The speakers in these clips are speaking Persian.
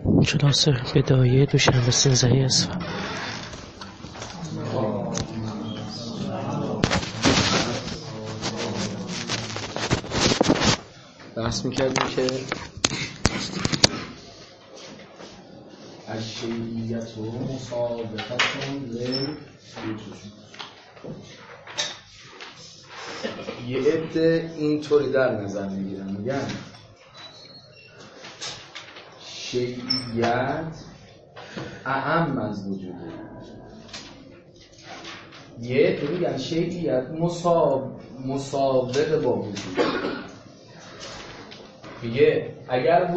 کلاس بدایه دوشنبه 13 اسفند. بحث میکردیم که الشیعیت و مصادقتون للوجود. یه عده اینطوری در نظر میگیرن، میگن شیعیت اعم از وجوده. یه عده میگن شیعیت مسابق با وجود. میگه اگر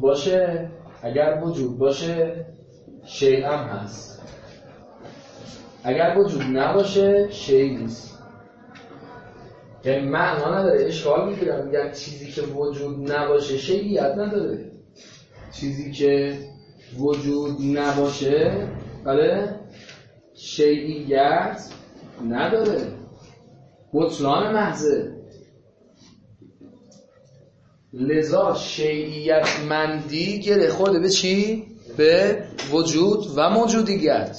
وجود باشه شیء هم هست، اگر وجود نباشه شیء نیست. یعنی معنا نداره، اشکال میگیرن، میگن چیزی که وجود نباشه شیعیت نداره، چیزی که وجود نباشه بله شیعیت نداره، بطلان محضه. لذا شیعیت مندی گره خورده به چی؟ به وجود و موجودیت.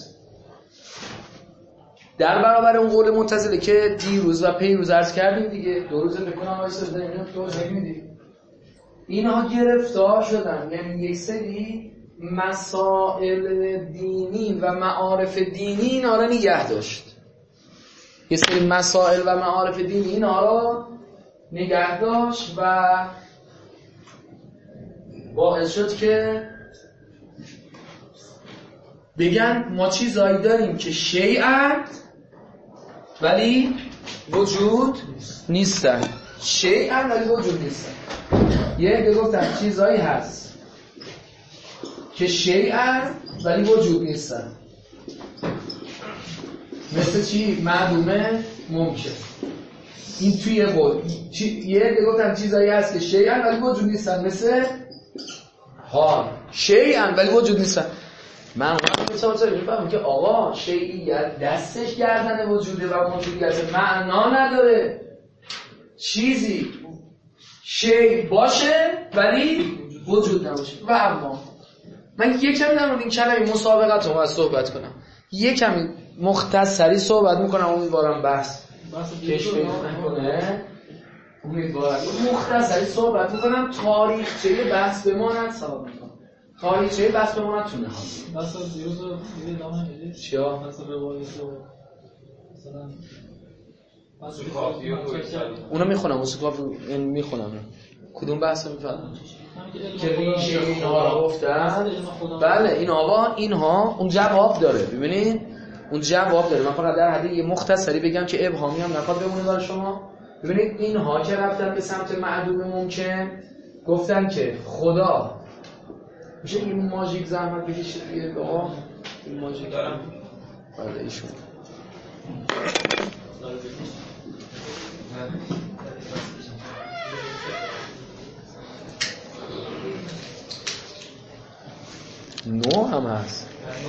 در برابر اون قول معتزله که دیروز و پیروز عرض کردیم دیگه، 2 روز بکنم وایسا اینو توضیح میدیم، اینها گرفتار شدن. یعنی یک سری مسائل دینی و معارف دینی اینا را نگه داشت، یک سری مسائل و معارف دینی اینا را نگه داشت و باعث شد که بگن ما چیزایی داریم که شیعن ولی وجود نیستن، شیعن ولی وجود نیستن. یه عده گفتن چیزایی هست که شیعن ولی وجود نیستن، مثل چی؟ معلومه ممکن. این توی قول. یه عده گفتن چیزایی هست که شیعن ولی وجود نیستن، مثل حال شیعن ولی وجود نیستن. من اونم میفهمم که آقا شیعیت دستش گردن وجوده و موجودیت، معنا نداره چیزی شیع باشه ولی وجود نباشه. و اما من یکم در مورد این کلمه مسابقت رو صحبت کنم، یکم مختصری صحبت میکنم، امیدوارم بحث کش نکنه، امیدوارم مختصری صحبت میکنم، تاریخچه بحث بماند سلام میکنم، تاریخچه بحث بماند تو نهاد. مثلا دیروز رو دیگه ادامه میدید چیا؟ مثلا روایت رو مثلا اونو میخونم، موسیقی میخونم. کدوم بحث رو میفهمم؟ که ریشه اینها رو گفتن. بله اینها اون جواب داره، ببینید اون جواب داره. من فقط در حد یه مختصری بگم که ابهامی هم نخواد بمونه برای شما. ببینید اینها که رفتن به سمت معدوم ممکن، گفتن که خدا میشه این ماژیک زحمت بکشید دیگه آقا، این ماژیک دارم بله ایشون نو هم هست.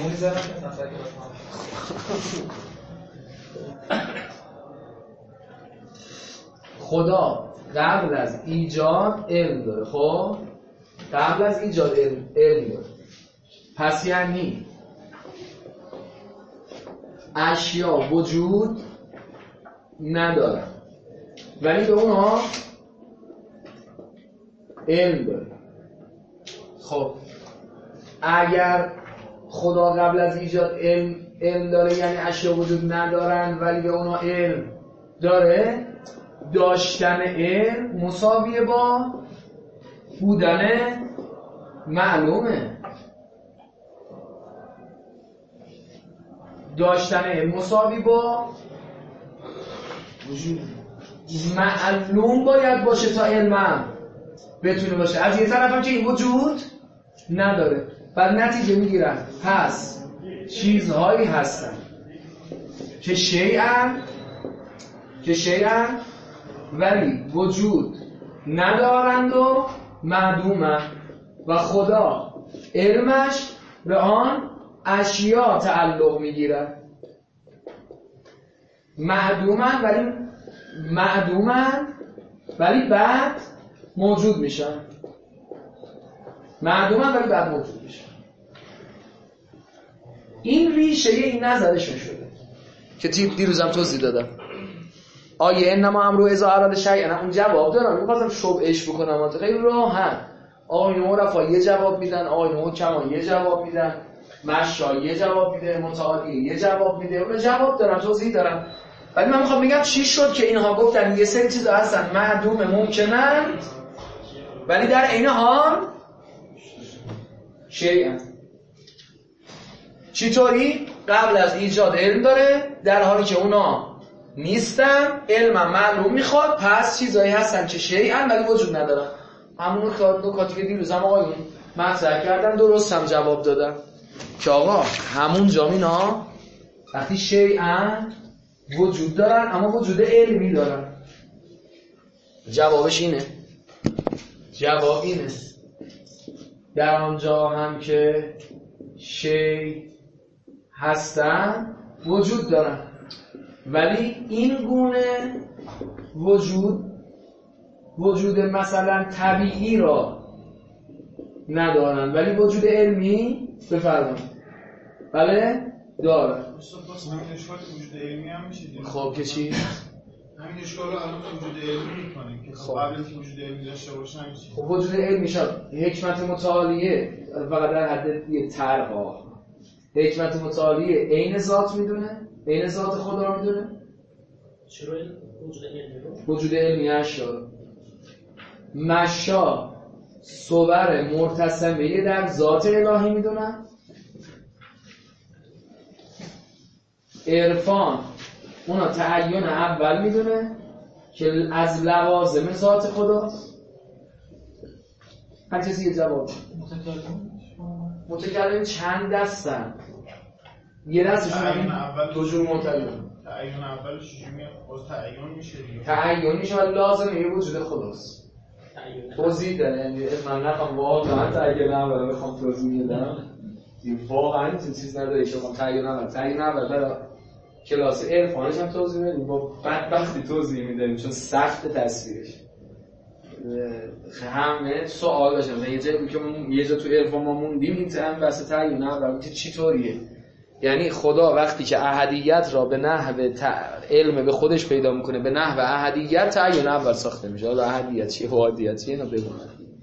خدا قبل از ایجاد علم داره. خب قبل از ایجاد علم داره، پس یعنی اشیا وجود ندارن ولی به اونها علم داره. خب اگر خدا قبل از ایجاد علم داره یعنی اشیا وجود ندارن ولی به اونها علم داره، داشتن علم مساویه با بودن معلومه. داشتن علم مساوی با وجود. معلوم باید باشه تا علم بتونه باشه. از یه طرف هم که این وجود نداره، بعد نتیجه میگیرن پس چیزهایی هستن که شیعن ولی وجود ندارند و معدومند و خدا علمش به آن اشیا تعلق میگیرد. معدومند ولی بعد موجود میشن. معدومن ولی بعد موجود میشه. این ریشه این نظرشون شده که دیروزم توضیح دادم. آیه انما امرو اذا اراد شیئا، اون جواب دارم می‌خواستم شبهش بکنم. خیلی راحت آقای عرفا یه جواب میدن، آقای حکما یه جواب میدن، مشا یه جواب میده، متعالی یه جواب میده. اون جواب دارم، توضیح دارم. ولی من میخوام بگم چی شد که اینها گفتن یه سری چیزا هستن معدوم ممکنن ولی در عین حال شیئا. چطوری؟ قبل از ایجاد علم داره، در حالی که اونا نیستن، علم معلوم میخواد، پس چیزایی هستن که شیئا ولی وجود ندارن. همون نکاتی که دیروز هم آقایون مطرح کردن درست هم جواب دادن که آقا همون جامینا وقتی شیئا وجود دارن اما وجود علمی دارن. جوابش اینه، جواب اینه در آنجا هم که شی هستن وجود دارن ولی این گونه وجود مثلا طبیعی را ندارن ولی وجود علمی بفرمایید بله دارن. همین اشکال وجود علمی هم میشه دیگه. خب که چی؟ همین اشکال رو الان وجود علمی میکنه که خب قبل اینکه وجود علمی داشته باشه نمیشه. خب وجود علمی شد حکمت متعالیه فقط در حد یه طرح. حکمت متعالیه عین ذات میدونه، عین ذات خدا رو میدونه. چرا وجود علمی رو؟ وجود علمی اشیاء مشا صور مرتسمه در ذات الهی میدونن. عرفان اونا تعین اول میدونه که از لوازم ذات خداست. هر چیزی یه جواب. متکلم چند دستن؟ یه دستشون دو جور متکلم. تعین اولش چجوری میاد؟ باز تعین میشه دیگه. تعین میشه ولی لازمه یه وجود خداست. توضیح داره، یعنی من نخوام واقعا تعین اول بخوام توضیح بدم. واقعا این چیز نداره که بخوام تعین اول برای کلاس عرفانش هم توضیح بدیم. با بدبختی توضیح میدیم چون سخت تصویرش. همه سوال باشن یه جا تو عرفان ما موندیم این هم بحث تعین اول چی طوریه. یعنی خدا وقتی که احدیت را به نحو علم به خودش پیدا میکنه به نحو احدیت تعین اول ساخته میشه. حالا احدیت چیه و احدیت چیه اینا بگم.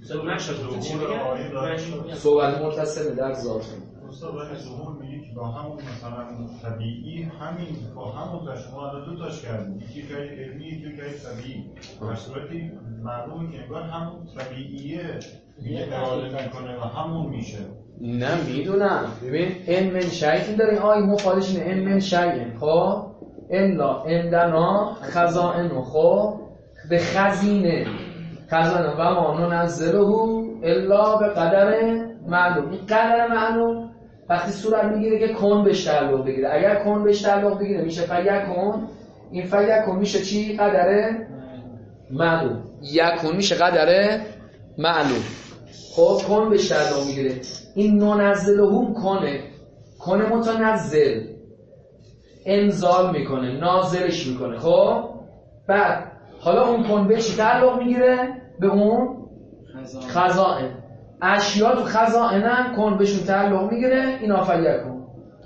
صحبت مرتسمه در ذات. استاد وقتی ظهور میگه که با همون مثلا طبیعی همین با همون تا شما الان دو تاش کردیم، یکی جای علمی یکی جای طبیعی. در صورتی معلومه که انگار همون طبیعیه میگه اراده میکنه و همون میشه. نه میدونم. ببین ان من شیء داره این آیه مفادش اینه ان من شیء. خب الا عندنا خزائن. خب به خزینه و ما ننزله الا به قدر معلوم. این قدر معلوم وقتی صورت میگیره که کن بهش تعلق بگیره. اگر کن بهش تعلق بگیره میشه فیکون. این فیکون میشه چی؟ قدر معلوم. یکون میشه قدر معلوم. خب کن بهش تعلق میگیره. این ننزلهم کنه متنزل انزال میکنه نازلش میکنه. خب بعد حالا اون کن بهش تعلق میگیره به اون خزائن. اشیا تو خزائنن کن بهشون تعلق میگیره اینا فیکون.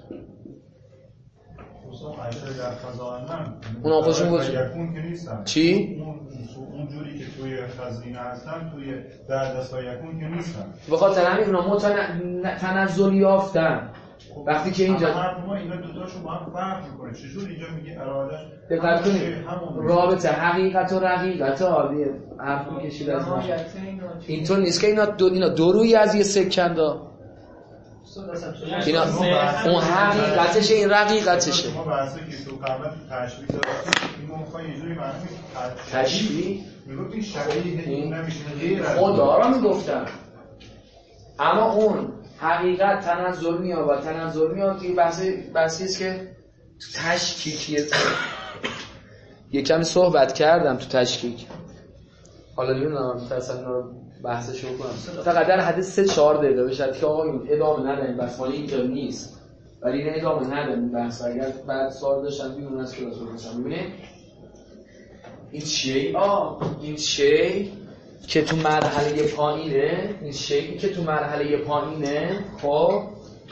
اون خودشون فیکون که نیستن. چی؟ اون جوری که توی خزینه هستن توی در دست فیکون که نیستن. به خاطر همین اونا تنزل یافتن. وقتی که اینجا ما اینا دو تاشون با هم فرق میکنه. چجور اینجا میگه اراده دقت کنید رابطه حقیقت و رقیقت عالیه. حرف میکشید از ما اینطور نیست که اینا دو روی از یه سکندا. اینا اون حقیقتشه این رقیقتشه. ما بحثی که تو قبلا تشبیه داشتیم ما میخوایم یه جوری معنی تشبیه میگفتیم شبیه این نمیشه خدا را میگفتن. اما اون حقیقت تنزل میاد که بحثی است که تو تشکیکیه. یه کمی صحبت کردم تو تشکیک. حالا نمیدونم مثلا رو بحثش رو کنم فقط در حد 3-4 دقیقه بشه که آقا این ادامه نداریم بس مالی اینجا نیست ولی این ادامه نداریم بحث. اگر بعد سوال داشتن بیرون از کلاس رو بشن ببینید این چیه؟ این چیه که تو مرحله پایینه، این شیئی که تو مرحله پایینه، خب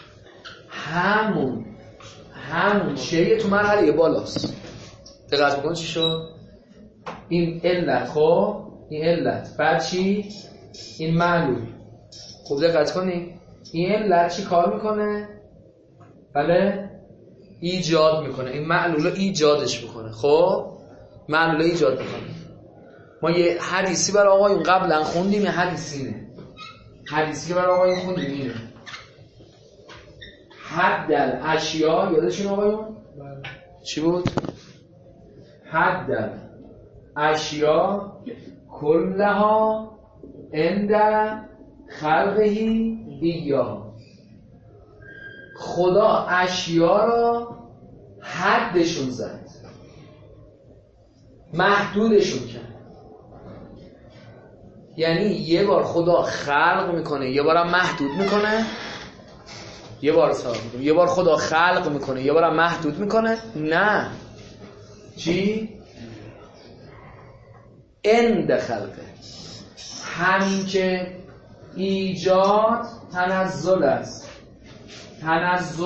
همون شیء تو مرحله بالاست. دقت بکن چی شد؟ این علت، خب این علت، بعد چی؟ این معلول. خوب دقت کنی این علت چی کار میکنه؟ بله ایجاد میکنه، این معلول رو ایجادش میکنه. خب معلول رو ایجاد میکنه. ما یه حدیثی برای آقایون قبلا خوندیم، یه حدیثی که برای آقایون خوندیم اینه، حد الاشیا، یادشون آقایون؟ چی بود؟ حد الاشیا کلها عند خلقه ایاه. خدا اشیا را حدشون زد، محدودشون کرد. یعنی یه بار خدا خلق میکنه، یه بارم محدود میکنه. یه بار خدا خلق میکنه، یه بارم محدود میکنه. نه چی؟ عند خلقه. همین که ایجاد تنزل است، تنزل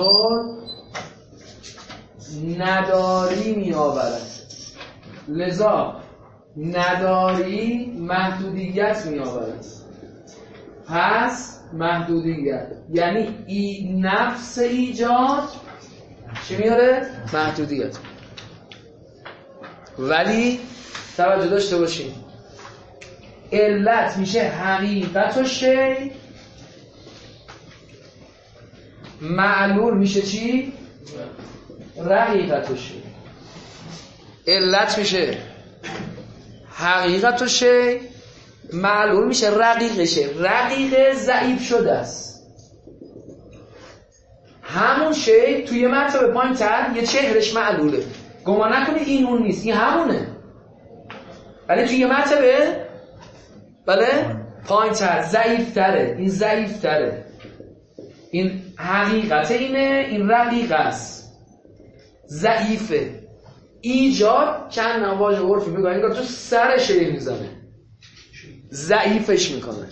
نداری می آورد، لذا نداری محدودیت می آورد. پس محدودیت یعنی نفس ایجاد چی میاره؟ محدودیت. ولی توجه داشته باشین علت میشه حقیقت و شی، معلول میشه چی؟ رقیقت و شی. علت میشه حقیقت و شی، معلول میشه رقیقشه. رقیق ضعیف شده است. همون شی توی مرتبه پایین تر یه چهرش معلوله، گمان نکنید این اون نیست، این همونه، ولی توی یه مرتبه بله پایین تر ضعیف تره. این ضعیف تره، این حقیقت اینه، این رقیق است، ضعیفه. ایجاد چند نواژه عرفی میگه انگار تو سر شی میزنه، ضعیفش میکنه.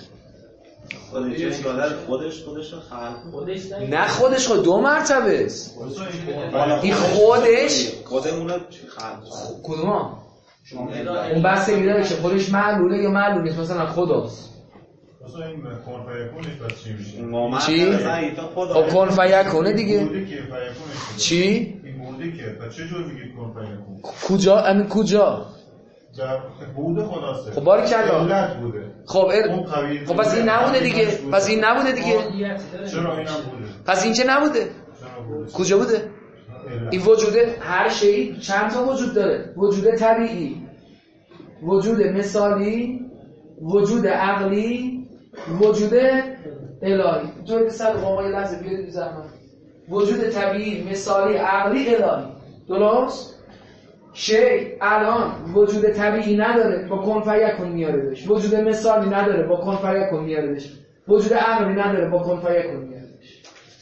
خودش رو خلق، نه خودش خود دو مرتبه است. این خودمونه خلق. کدوم؟ اون بحث میده که خودش معلوله یا معلول نیست. مثلا خداست. مثلا این کن فیکونش بس چی چی؟ میشه؟ خب کن فیکونه دیگه. چی؟ این بوده که پس چه جور میگید کن فیکون؟ کجا؟ همین کجا؟ در بوده خداسته. خب باریکلا. علت بوده. خب پس این نبوده دیگه. پس این نبوده دیگه. چرا این نبوده؟ پس این چه نبوده؟ کجا بوده؟ این وجوده. هر شی چند تا وجود داره؟ وجود طبیعی، وجود مثالی، وجود عقلی، وجود الهی. توی صد آقای لحظه بیارید زحمت. وجود طبیعی، مثالی، عقلی، الهی. درست؟ شی الان وجود طبیعی نداره، با کن فیکون میاردش. وجود مثالی نداره، با کن فیکون میاردش. وجود عقلی نداره، با کن فیکون میاردش.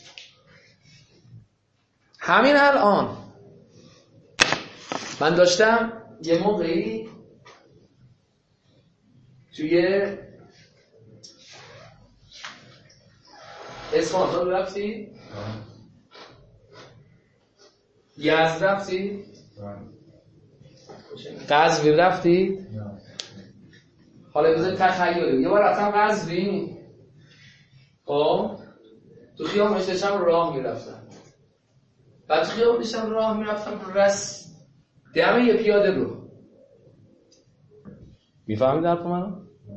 همین الان من داشتم یه موقعی توی اصفهان رفتی؟ یزد رفتی؟ قزوین رفتی؟ حالا بذار تخیلی. یه بار رفتم قزوین، خب تو خیابونش داشتم راه میرفتم. بعد تو خیابونش داشتم راه میرفتم دم یه پیاده رو. میفهمید حرف منو؟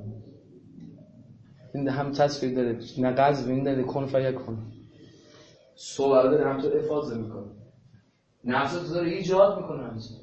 این هم تصویر داره، نه قزوین داره، کن فیکون. صور داره، هم تو افاضه میکنه، نفس تو داره ایجاد میکنه. همچنین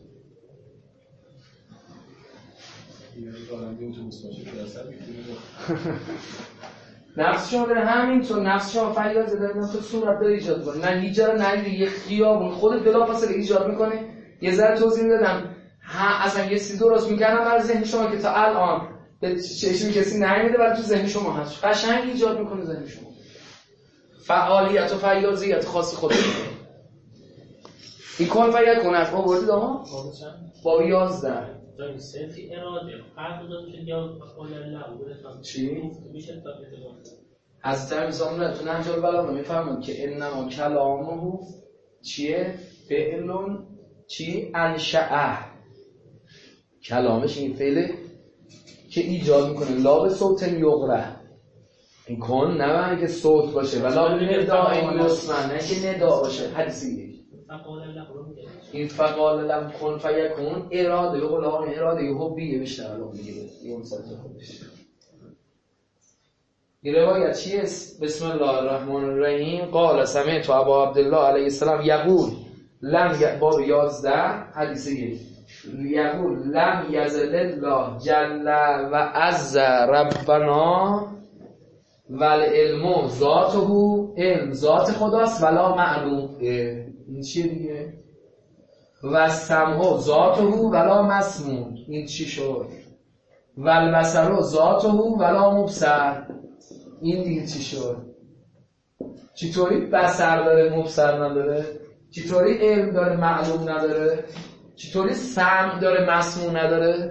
نفس شما داره همینطور، نفس شما فریاد زده تو صورت داره ایجاد میکنه. نه هیچ جا نه یه خیابون خودت بلافاصله ایجاد میکنه. یه ذره توضیح میدادم اصلا یه چیزی درست میکردم برای ذهن شما که تا الان به چشم کسی نمیده ولی تو ذهن شما هست. قشنگ ایجاد میکنه ذهن شما. فعالیت و فیاضیت خاصی خودش داره. این کن فیکون از ما بردید آقا باب 11 داریم سنفی اراده حرف دادم که یا قول الله بوده چی؟ میشه تا اتفاق حضرت امیرسامون تو نهج البلاغه میفرمون که انما کلامه چیه؟ فعلون چی؟ انشأه کلامش این فعله که ایجاد میکنه لا به صوت یغره این کن نه معنی که صوت باشه ولا ندا این یسمن نه که ندا باشه حدیثی این فقال لم کن فیکون اراده به قول آقای اراده یه حبیه بیشتر الان میگه یه مسلط خودش این روایت چیه؟ بسم الله الرحمن الرحیم قال سمعت ابا عبدالله علیه السلام یقول لم باب 11 حدیثی یقول لم یزل الله جل و عز ربنا والعلم ذاته علم ذات خداست ولا معلوم این چیه دیگه و سمع ذاته ولا مسموع این چی شد و البصر ذاته ولا مبصر این دیگه چی شد چطوری بصر داره مبصر نداره چطوری علم داره معلوم نداره چطوری سمع داره مسموع نداره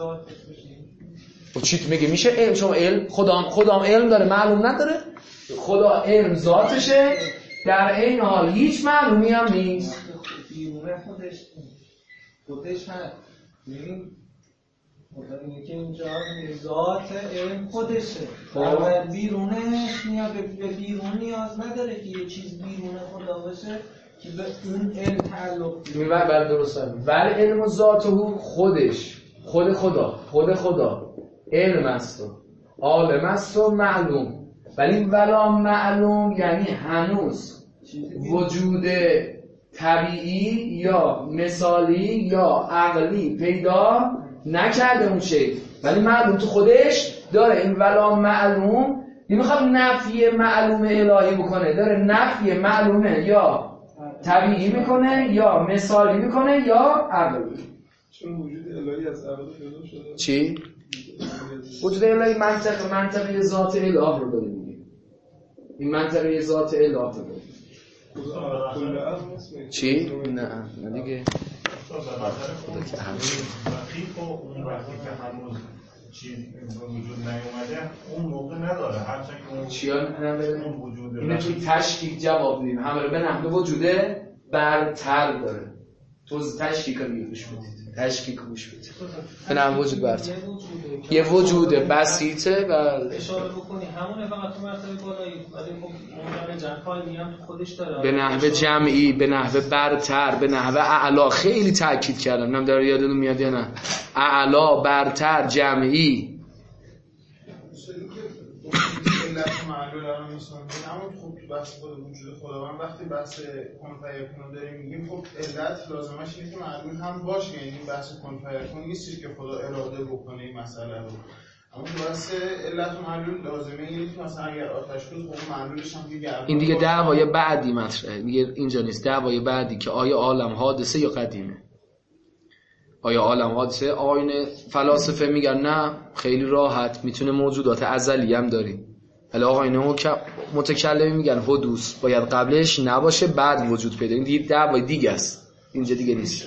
و چی میگه میشه علم شما علم خدام علم داره معلوم نداره خدا علم ذاتشه در این حال هیچ معلومی هم نیست بیرونه خودش هست ببین خدا اینه که اینجا ذات علم خودشه در بیرونش میاد به بیرون نیاز نداره که یه چیز بیرون خدا باشه که به اون علم تعلق میبر بر درسته ولی علم ذاته خودش خود خدا علم است و عالم است و معلوم ولی ولا معلوم یعنی هنوز وجود طبیعی یا مثالی یا عقلی پیدا نکرده اون شی ولی معلوم تو خودش داره این ولا معلوم نمیخواد نفی معلوم الهی بکنه داره نفی معلومه یا طبیعی میکنه یا مثالی میکنه یا عقلی چون وجود الهی از عقل پیدا شده چی؟ وجود الهی منطقی ذات اله رو داره میگه این منطقی ذات اله رو داره چی؟ نه دیگه رقیق و اون وقتی که هنوز چیز وجود نیومده اون موقع نداره هرچند که اون چیان اون وجود اینه توی تشکیک جواب بدیم همه رو به نحوه وجوده برتر داره تو تشکیک رو گوش بدید تشکیک گوش بدید به نحوه وجود برتر یه وجود بسیطه و اشاره بکنی همونه فقط تو مرتبه بالایی ولی خب اون جنبه‌های دیگه هم خودش داره به نحوه جمعی به نحوه برتر به نحوه اعلا خیلی تاکید کردم نمیدونم داره یادتون میاد یا نه اعلا برتر جمعی علت معلول الان میشن اما خب بحث خود وجود خداوند وقتی بحث کن فیکون داریم میگیم خب علت لازمش اینه که معلول هم باشه یعنی بحث کن فیکون نیست که خدا اراده بکنه این مسئله رو اما بحث علت و معلول لازمه اینه که مثلا اگر آتش بود خب معلولش هم دیگه این دیگه دعوای بعدی مطرحه دیگه اینجا نیست دعوای بعدی که آیا عالم حادثه یا قدیمه آیا عالم حادثه آینه فلاسفه میگن نه خیلی راحت میتونه موجودات ازلی هم داریم ولی آقایون متکلمی میگن حدوث باید قبلش نباشه بعد وجود پیدا این دیگه دعوای دیگه است اینجا دیگه نیست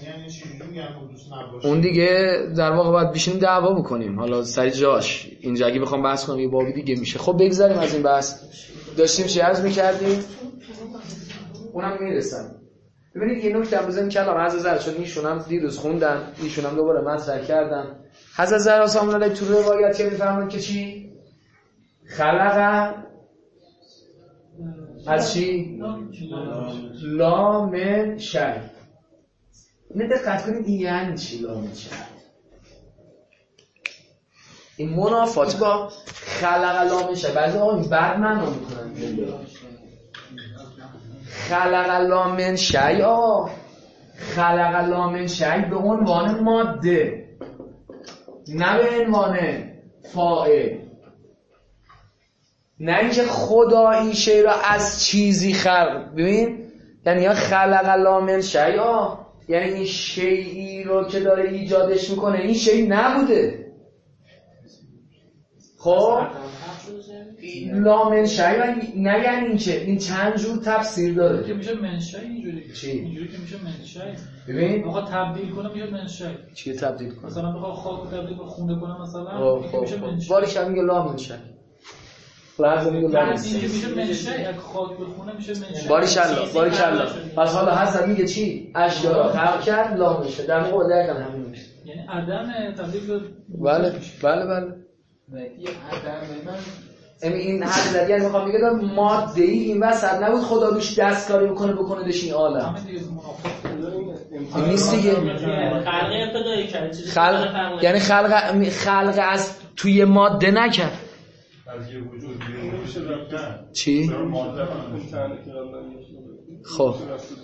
اون دیگه در واقع باید بشینیم دعوا بکنیم حالا سر جاش اینجا اگه بخوام بحث کنم یه بابی دیگه میشه خب بگذاریم از این بحث داشتیم چی عرض میکردیم اونم میرسم ببینید یه نکته بزنیم کلام حضرت چون ایشون هم دیروز خوندن ایشون هم دوباره مطرح کردن حضرت زهرا سلام علیها تو روایت که میفرمایند که چی خلق از چی لا من شی اینه دقت کنید این یعنی چی لا من شی این منافات با خلق لا من شی بعضی آقا این بد معنا میکنن خلق لا من شی خلق لا من شی به عنوان ماده نه به عنوان فاعل نه اینکه خدا این شی را از چیزی خلق ببین یعنی یا خلق لا من شی یعنی این شیئی رو که داره ایجادش میکنه این شی نبوده خب لامنشأ نه یعنی این که این چند جور تفسیر داره که میشه منشأ اینجوری. چی؟ اینجوری که میشه منشأ. ببین بخواد تبدیل کنه میشه منشأ. چی تبدیل کنه؟ مثلا بخواد خاک تبدیل به خونه کنه مثلا میشه منشأ. باریش هم میگه لامنشأ. لازم میگه لامنشأ. این میشه منشأ. اگه خاک به خونه میشه منشأ. باریکالله. پس حالا حضرت میگه چی؟ اشیا را خلق کرد لامنشأ. در موقع دقیقاً همین میشه. یعنی عدم تبدیل به بله. مدی عدم من این حضرت یعنی میخوام بگم ماده ای این وسط نبود خدا روش دستکاری بکنه دش این عالم. همه دیگه منافق این نیست دیگه. خلق ابتدایی کرد. یعنی خلق از توی ماده نکرد. از یه وجود بیرون چی؟ خب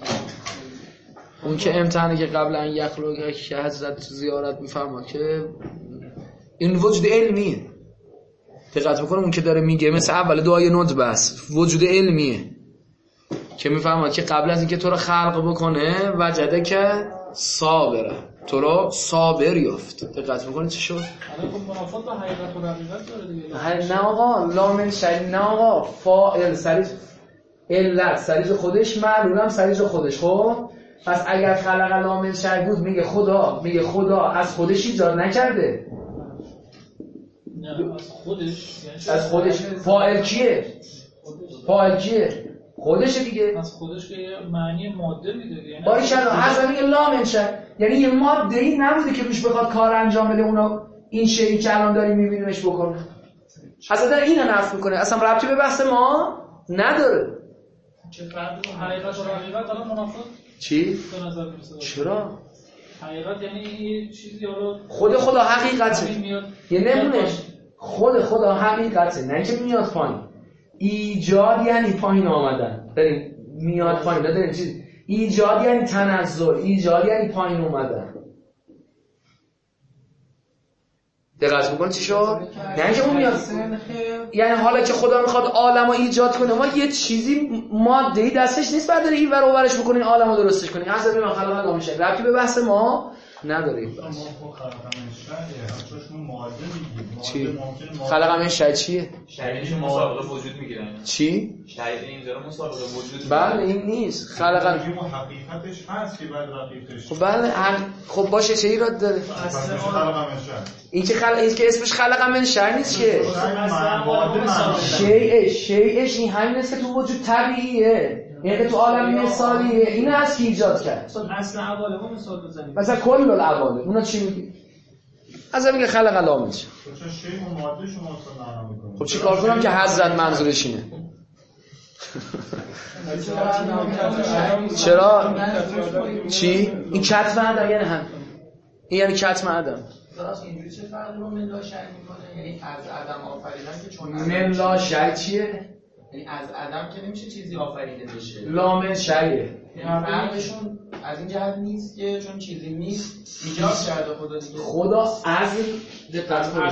اون که امتحانی که قبل ان یخلق که حضرت زیارت میفرماد که این وجود علمیه. دقت بکنم اون که داره میگه مثل اول دعای ندبه است، وجود علمیه که میفرماد که قبل از اینکه تو رو خلق بکنه وجده که صابره، تو رو صابر یافت. دقت بکنید چی شد؟ الان خب منافق با حقیقت و حقیقت داره دیگه. نه آقا لامنشأ نه آقا فاعل سریج علت سریج خودش معلولم سریج خودش. خب پس اگر خلق لامنشأ بود میگه خدا از خودش ایجاد نکرده. نه از خودش از خودش فاعل کیه؟ خودشه دیگه. از خودش که یه معنی ماده میده. یعنی باریکالله حضرت میگه لامنشأ یعنی یه ماده ای نبوده که روش بخواد کار انجام بده اونا این شیئی که الان داریم میبینیمش بکنه. حضرت اینو نفی میکنه، اصلا ربطی به بحث ما نداره. چه فرقی با حقیقت و حقیقت الان منافق چی؟ به نظر میرسه. چرا؟ حقیقت یعنی یه چیزی حالا خدا حقیقته. یه نمونهش خدا حقیقته، نه که میاد پایین. ایجاد یعنی پایین آمدن. بریم میاد پایین داریم چیز. ایجاد یعنی تنزل، ایجاد یعنی پایین اومدن. دقت بکن چی شد؟ نه که اون میاد یعنی حالا که خدا میخواد عالمو ایجاد کنه ما یه چیزی ماده‌ای دستش نیست بعد داره اینور اونورش بکنین عالمو درستش کنین. حضرت میگه خلق لامنشأ ربطی به بحث ما نداره. ما خلق منشأ چون ماده میگیم. چی؟ خلق منشأ چیه؟ شریعه مسابقه وجود میگیره. چی؟ شریعه اینجا مسابقه وجود. بله این نیست. خلق میگیم حقیقتش هست که بعد رقیقش. خب بله خب باشه چه ایراد داره؟ اصلا خلق منشأ این که اسمش خلق منشأ نیست که. شیئش این همین است که تو وجود طبیعیه. یعنی تو عالم مثالیه. این هست که ایجاد کرد. اصل عوالم مثال بزنیم. مثلا کل العوالم. اونا چی میگی؟ از میگه خلق لامنشأ. چون شی و ماده شما اصلا نمی‌کنه. خب چی کار کنم که حضرت منظورش اینه؟ چرا؟ چی؟ این کتم عدم یعنی هم. این یعنی کتم عدم. راست اینجوری چه فرقی با منشأ میکنه؟ یعنی از عدم آفریدن که چون منشأ چیه؟ یعنی از عدم که نمیشه چیزی آفریده بشه. لامنشأ. یعنی فرقشون از این جهت نیست که چون چیزی نیست ایجاد کرده خدا دیگه. خدا از دقت کنید.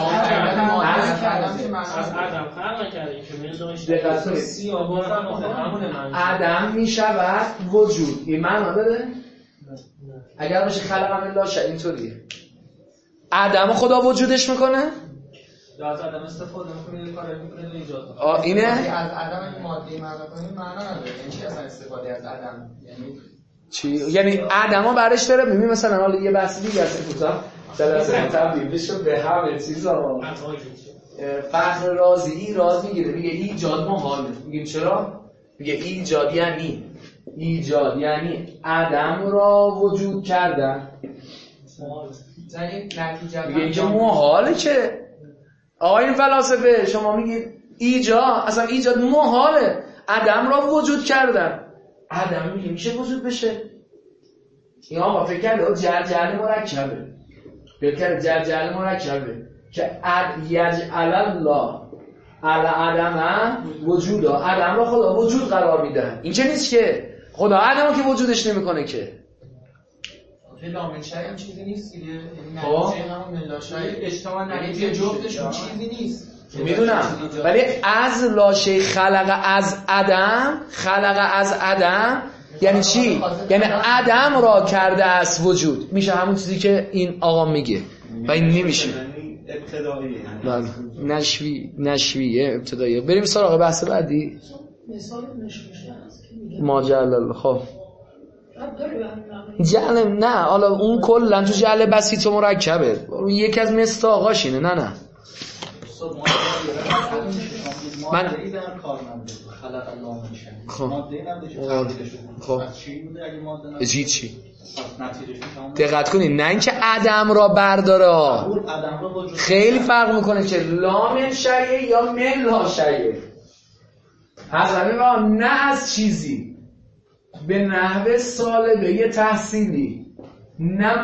از عدم خلق کرده که منشأ دقت کنید. سیابان همون معنی. عدم میشود وجود. این معنا داره؟ اگر باشه خلق منشأ اینطوریه. عدم خدا وجودش میکنه؟ یا از عدم استفاده میکنه یه کاری میکنه ایجاد. اینه؟ از عدم اگه ماده معنا کنیم معنا نداره. یعنی چی اصلا استفاده از عدم؟ یعنی چی؟ یعنی عدم‌ها برش داره. ببین مثلا حالا یه بحث دیگه است کوتاه. مثلا تبدیل بشه به همه چیزا. فخر رازی راز میگیره میگه ایجاد محاله. میگیم چرا؟ میگه ایجاد یعنی عدم را وجود کردن. میگه اینجا محاله که آقایون فلاسفه شما میگید اصلا ایجاد محاله، عدم را وجود کردن. عدم میگه میشه وجود بشه. این آقا فکر کرده جعل مرکبه که یجعل الله علی عدم وجودا. عدم را خدا وجود قرار میده. این چه نیست که خدا عدم که وجودش نمیکنه که. لامنشأ هم چیزی نیست دیگه. یعنی خب همون منشأ اجتماع نتیجه جفتشون چیزی نیست. میدونم ولی از لاشه خلق از عدم یعنی چی؟ یعنی عدم را کرده از وجود. میشه همون چیزی که این آقا میگه و این نمیشه. ابتدایی بله نشویه ابتدایی. بریم سراغ بحث بعدی. مثال نشویه هست که میگه ماجلل. خب جعل نه، حالا اون کلا تو جعل بسیط و مرکبه، یکی از مصداقاش اینه. نه من خلق الله میشه. خب ماده نبوده که تبدیلش خب چی بوده اگه ماده نبوده؟ چی نتیجهش تمام. دقت کنید، نه اینکه عدم را برداره، عدم را وجود خیلی فرق میکنه که لا من شیء یا من لا شیء. حضرت نه از چیزی به نحو سالبه تحصیلی، نه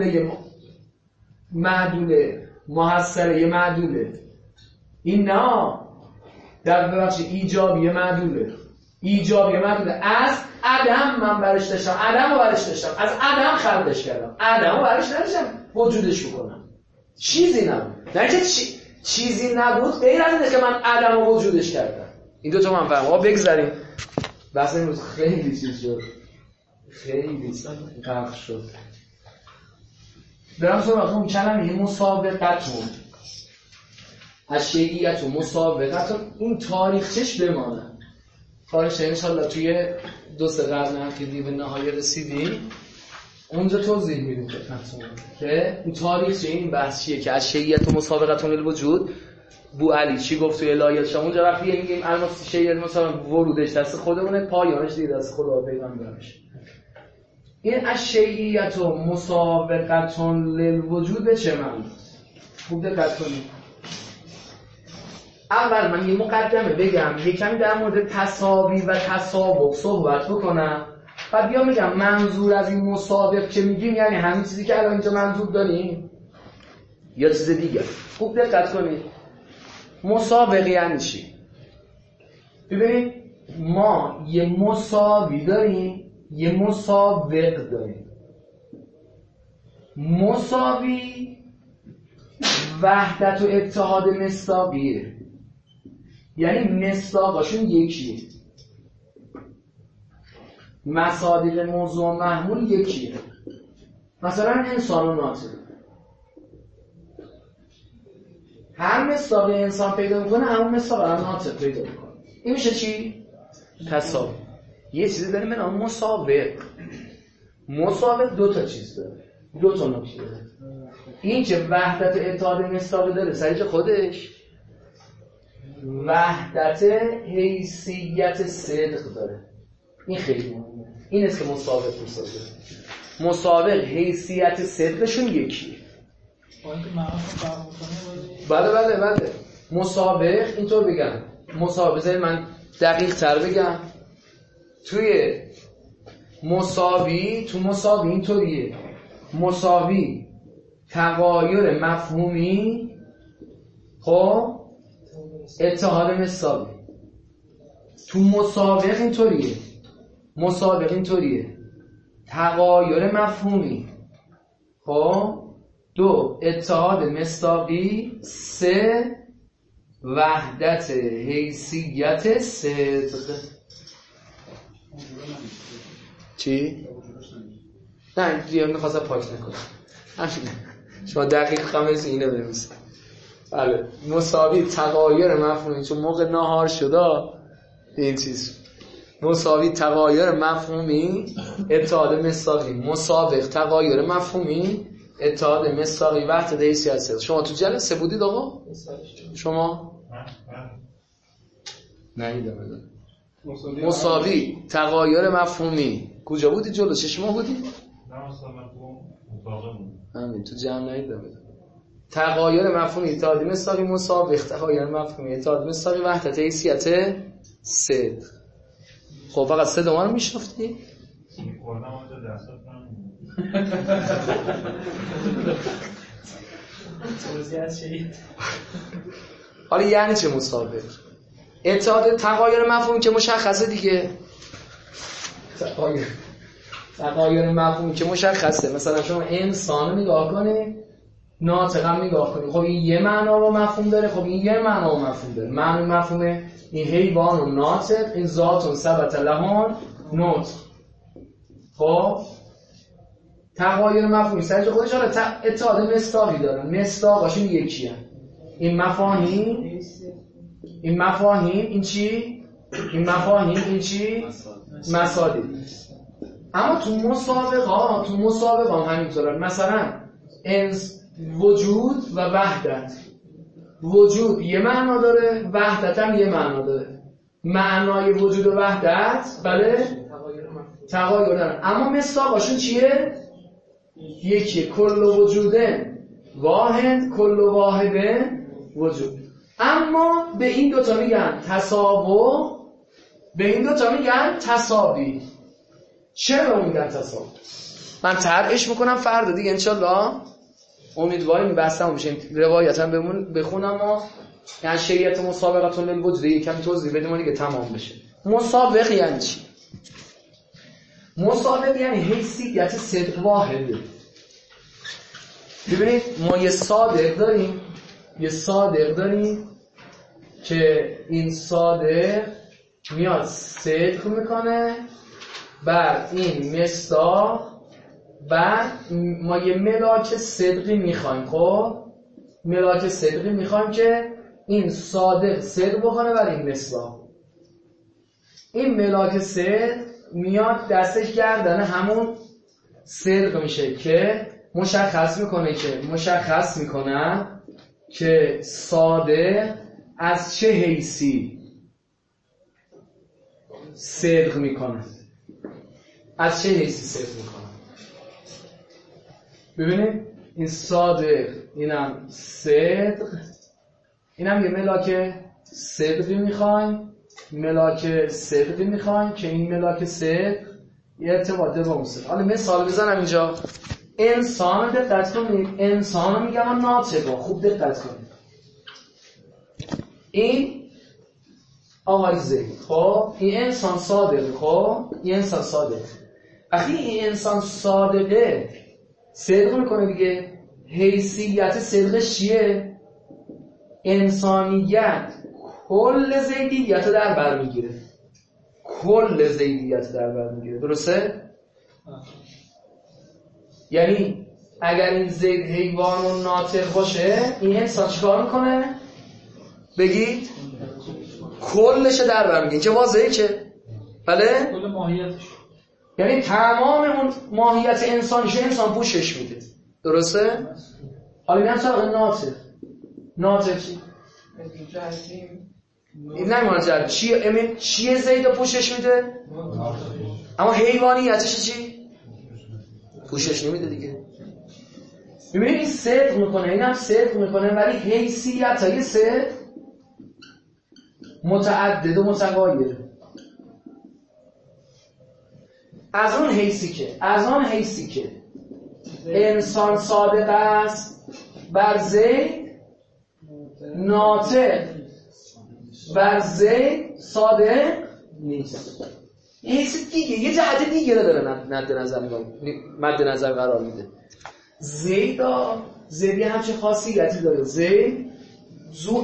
معدوله محصله معدوله، این نه در بخش ایجابی معدوله از عدم من برش داشتم، از عدم خلقش کردم، عدم رو برش نداشتم وجودش بکنم. چیزی نبود، نه که چیزی نبود غیر از اینه که من عدم رو وجودش کردم. این دو تا من فهمم. بگذاریم بحث امروز خیلی چیز شد، خیلی غرق شد. برم سراغ اون کلمه مسابقتون، اشیعیت و مسابقتون، این تاریخچش بمانه. تاریخچه انشالله توی 2-3 قرن که به نهایه رسیدیم اونجا توضیح میدیم خدمتتون که این تاریخچه این بحث چیه که اشیعیت و مسابقتون الوجود. بو علی چی گفت توی الهیاتش؟ اونجا وقتی میگیم شیعیت مسابقه ورودش دست خودمونه، پایانش دیگه دست خدا و پیغمبرش. این اشیعیت و مسابقتون للوجود به چه معنی؟ خوب دقت کنید. اول من یه مقدمه بگم، یکم در مورد تساوی و تسابق صحبت بکنم، بعد بیام بگم منظور از این مسابق که میگیم یعنی همین چیزی که الان اینجا منظور داریم یا چیز دیگه. خوب دقت کنید. مسابق یعنی چی؟ ببینید ما یه مساوی داریم، یه مسابق داریم. مساوی وحدت و اتحاد مصداقیه، یعنی مصداقاشون یکیه، مصادیق موضوع محمول یکیه. مثلا انسان و ناطق، هر مصداق انسان پیدا میکنه همون مصداق هم ناطق پیدا میکنه. این میشه چی؟ تساوی. یه چیزی داریم به نام مسابق. مسابق 2 تا چیز داره، 2 تا نکته داره. این که وحدت اتحاد مصداق داره سریع خودش، وحدت حیثیت صدق داره. این خیلی مهمه. این است که مسابق میسازه. مسابق حیثیت صدقشون یکیه. بله. مسابق اینطور بگم، مسابقه من دقیق تر بگم، توی مساوی اینطوریه. مساوی تغایر مفهومی، خب اتحاد مصداقی. تو مسابق اینطوریه تغایر مفهومی، خب 2 اتحاد مصداقی، 3 وحدت حیثیت صدق. چی؟ نه دیگه میخواستم پاک نکنم. شما دقیق خمس اینه بنویسید. بله مساوی تغایر مفهومی، چون موقع نهار شده این چیز مساوی تغایر مفهومی اتحاد مصداقی، مسابق تغایر مفهومی اتحاد مصداقی، وحدت حیثیت صدق. شما تو جلسه بودید آقا؟ شما؟ نه مساوی تغایر مفهومی کجا بودی؟ جلو چشما بودی؟ نه مطابق بود. همین تو جمع ندیدم. تغایر مفهومی اتحاد مصداقی، مسابق تغایر مفهومی اتحاد مصداقی، وحدت حیثیت صدق. خب فقط صدق ما رو میشنفتی؟ خوردم آنجا درستات حالا یعنی چه مسابق؟ اتحاد تغایر مفهومی که مشخصه دیگه. تغایر مفهومی که مشخصه. مثلا شما انسان رو نگاه کنید، ناطق هم نگاه کنید، خب این یه معنا و مفهوم داره، خب این یه معنا و مفهوم داره. معنی مفهومه این حیوان و ناطق، این ذات ثبت لهون نطق. خب تغایر مفهومی سرچ خودش حالا اتحاد مصداقی دارن، مصداقاشون یکیه. این مفاهیم این چی؟ این مفاهیم این چی؟ مصادیق. اما تو مسابقه هم همینطوره. مثلا وجود و وحدت، وجود یه معنا داره، وحدت هم یه معنا داره. معنای وجود و وحدت بله تغایر دارن، اما مصداقشون چیه؟ یکیه. کل وجوده واحد، کل واحده وجود. اما به این دوتا میگن تساوی، به این دوتا میگن تساوی. چرا میگن تساوی؟ من طرحش میکنم فردا دیگه انشالله، امیدواریم بحثمون بشه. روایتا بخونم و یعنی شریعت مسابقتون للوجود یکم توضیح بدیم و دیگه تمام بشه. مسابقه یعنی چی؟ مسابقه یعنی حیثیت صدق واحده. ببینید ما یه صادق داریم که این صادق میاد صدق میکنه بر این مصداق، بعد ما یه ملاک صدقی میخوایم. خب ملاک صدقی میخوایم که این صادق صدق بکنه بر این مصداق. این ملاک صدق میاد دستش گردن همون صدق میشه که مشخص میکنه که صادق از چه حیثی صدق میکنه، از چه حیثی صدق میکنه. ببینید این صادق، اینم صدق، اینم یه ملاک صدقی میخوایم، که این ملاک صدق یه ارتباطه با اون صدق. حالا مثال بزنم اینجا. انسان دقت کنید، انسان میگم ناطقه. خوب دقت کنید. این آقای زید، خب این انسان صادقه. خب این انسان صادقه. وقتی این انسان صادقه صدق میکنه دیگه، حیثیت صدقش چیه؟ انسانیت کل زیدیت رو در بر میگیره. درسته؟ یعنی اگر این زید حیوان و ناطق باشه، این انسان چیکار میکنه؟ بگید کلش در بر میگیره. که واضحه که بله؟ کل ماهیتش، یعنی تمام اون ماهیت انسانیش انسان پوشش میده. درسته؟ حالا میگم سراغ ناطق چی؟ این نمیمونه چیه زید رو پوشش میده؟ اما حیوانیتش چی؟ پوشش نمیده دیگه. ببینید این صدق میکنه، اینم صدق میکنه، ولی حیثیت های صدق متعدد و متغایر. از اون حیثی که انسان صادق است بر زید، ناطق بر زید صادق نیست. حیث دیگه، یه جهت دیگه رو داره مد نظر قرار میده. زید همچه خاصیتی داره. زید ذو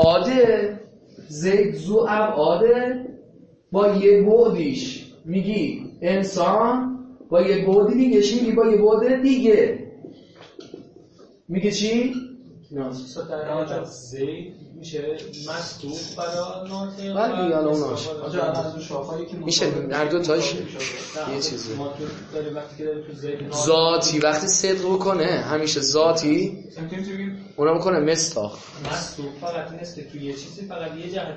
ابعاده با یه بعدیش میگی انسان، با یه بعدی دیگهش میگی با یه بعد دیگه میگه چی؟ در زید میشه مصدوق برای ناطق. بله دیگه الان اوناش میشه هر دو تاش یه چیزه. ذاتی وقتی صدق بکنه همیشه ذاتی اونا بکنه مصداق. مصدوق فقط نیست که توی یه چیزی فقط یه جهت.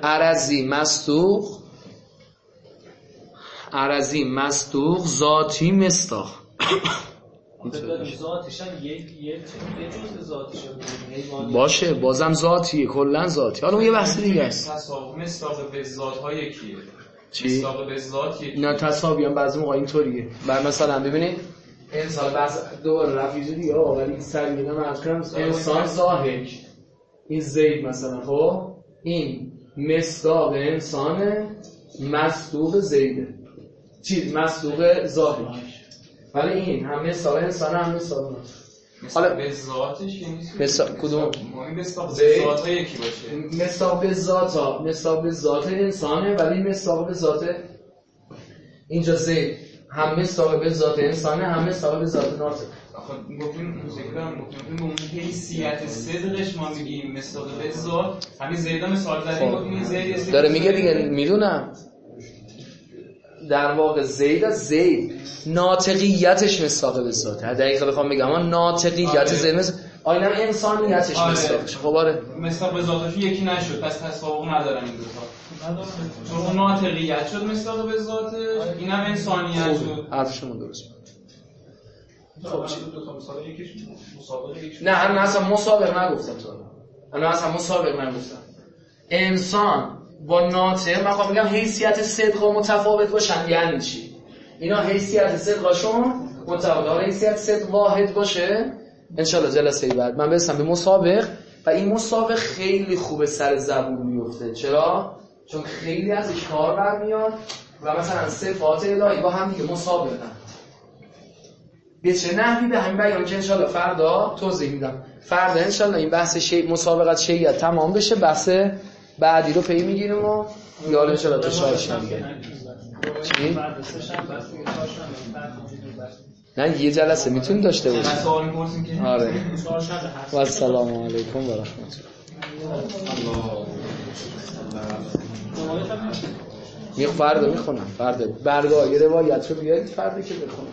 عرضی مصدوق ذاتی مصداق. ذاتش هم یه جزء ذاتش باشه، بازم ذاتیه، کلا ذاتی. حالا یه بحث دیگه است. مصداق به ذات‌ها یکیه. چی؟ مصداق به ذات یکیه. نه تساوی هم بعضی موقع اینطوریه. مثلا ببینید انسان بحث دوباره رفیق دیگه ولی سریعا من عرض کنم انسان ضاحک. این زید مثلا، خب این مصداق انسانه، مصدوق زیده. چی؟ مصدوق ضاحک. ولی این هم مصداق انسان هم مصداق حالا به ذاتش یعنی کدوم؟ مصداق به ذات یکی باشه. مصداق به ذات انسانه، ولی مصداق به ذات اینجا زید همه صاحب ذات انسانه، همه صاحب ذات ناطق. آخه گفتیم موسیقی به اون حیثیت صدقش ما میگیم مصداق به ذات، همین زیدا مثال زدیم گفتیم زید داره میگه دیگه میدونم در واقع زید ناطقیتش مصداق به ذات. دقیقاً بخوام بگم اما ناطقیت زید آینه انسانیتش مصداقش. خب آره مصداق به ذاتش یکی نشد، پس تساوی ندارن این دو تا. چون اون ناطقیت شد مصداق به ذاتش، اینم انسانیت شد. حرفشون درست بود. دو تا مثال یکیش مسابقه یکیش نه انا اصلا مسابقه نگفتم انا اصلا مسابقه نگفتم. انسان با ناطق من خواهم بگم حیثیت صدق و متفاوت باشن یعنی چی؟ اینا حیثیت صدقشون متفاوت. حالا حیثیت صدق واحد باشه انشالله جلسه بعد من برسم به مسابق و این مسابق خیلی خوبه سر زبون میفته. چرا؟ چون خیلی ازش کار برمیاد و مثلا صفات الهی با هم دیگه مسابقن. به چه نحوی به همین بیان که انشالله فردا توضیح میدم. فردا انشالله این بحث مسابقت شیعیت تمام بشه، بحث بعدی رو پی میگیریم و یاد انشالله تا چهارشنبه. چی؟ نه یه جلسه میتونیم داشته باشیم. سوال می‌پرسیم که آره. و السلام علیکم و رحمت الله. فردا میخونم. فردا برگاه یه روایت رو بیارید فردا که بخونم.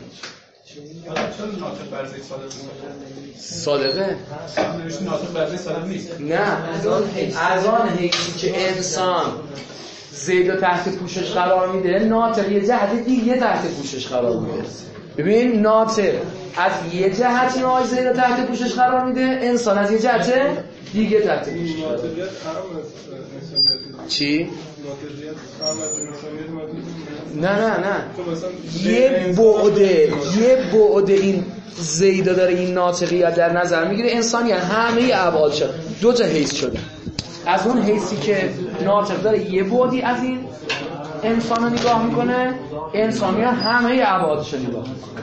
صادقه؟ نه از آن حیثی که انسان زید تحت پوشش قرار میده، ناطق یه جهت دیگه تحت پوشش قرار میده. ببین ناطق از یه جهت ناج زید تحت پوشش قرار میده، انسان از یه جهت دیگه تحت پوشش قرار میده. چی؟ نه یه بعد این زیدا داره این ناطقیت در نظر میگیره. انسانی همه ابعاد شد دو تا حیث شده. از اون حیثی که ناطق داره یه بعدی از این انسان رو نگاه میکنه، انسانی همه ابعادش رو نگاه میکنه.